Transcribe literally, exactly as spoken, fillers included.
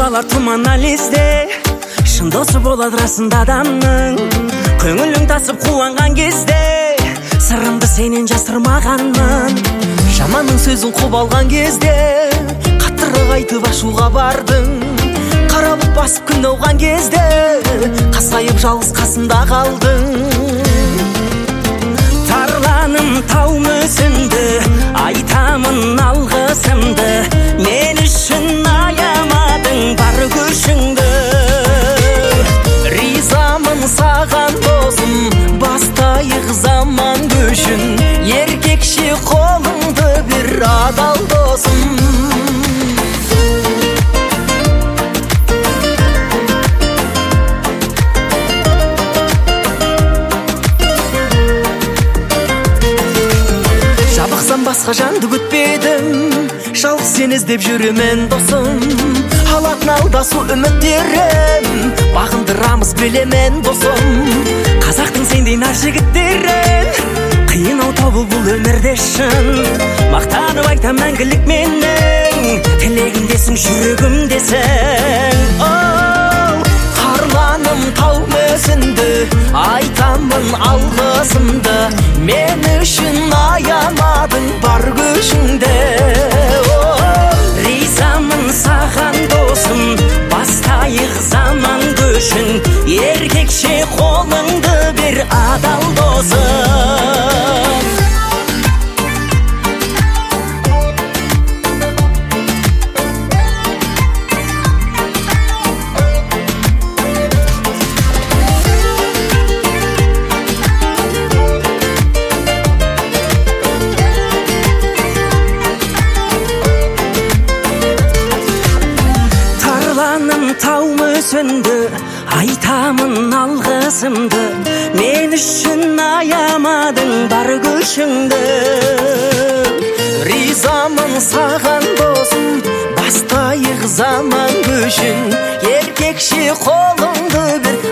қалар тұман алезде, шын досы болады расында адамның. Көңілің тасып қуанған кезде, сырымды сенен жасырмағанмын. Жаманның сөзін құп алған кезде, қаттырақ айтып ашуға бардың. Қарабық басып күн ауған кезде, қасайып жалғыз қасымда қалдың. Тарланым тау мүсінді, айтамын алғысымды. Мен үшін аямадың бар күшіңді. Ризамын саған досым, бастайық заман көшін. Еркекше қолыңды бір адал досым. Жабықсам басқа жанды күтпедім, жалғыз сен іздеп жүремін досым. Алатын алдасу үміттерім, бағындырамыз білемен досым. Қазақтың сендей нар жігіттерін, қиын-ау табу бұл өмірде шын. Мақтанып айтам мәңгілік менің, тілегімдесің жүрегімдесің. Тарланым тау мүсінді, айтамын алғысымды. Мен үшін аямадың бар күшіңді. Ризамын саған досым, бастайық заман көшін. Еркекше қолыңды бер адал досым. Тау мүсінді, айтамын алғысымды. Мен үшін аямадың бар күшіңді. Ризамын саған досым, бастайық заман көшін. Еркекше қолыңды бір